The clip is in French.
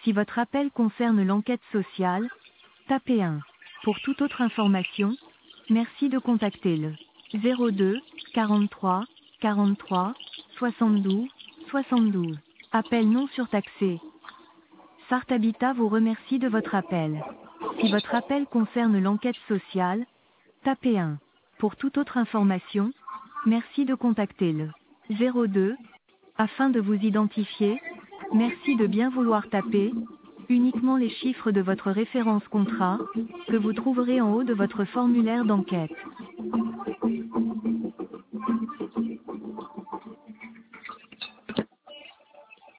Si votre appel concerne l'enquête sociale, tapez 1. Pour toute autre information, merci de contacter le 02 43 43 72 72. Appel non surtaxé. Sart Habitat vous remercie de votre appel. Si votre appel concerne l'enquête sociale, tapez 1. Pour toute autre information, merci de contacter le 02. Afin de vous identifier, merci de bien vouloir taper uniquement les chiffres de votre référence contrat, que vous trouverez en haut de votre formulaire d'enquête.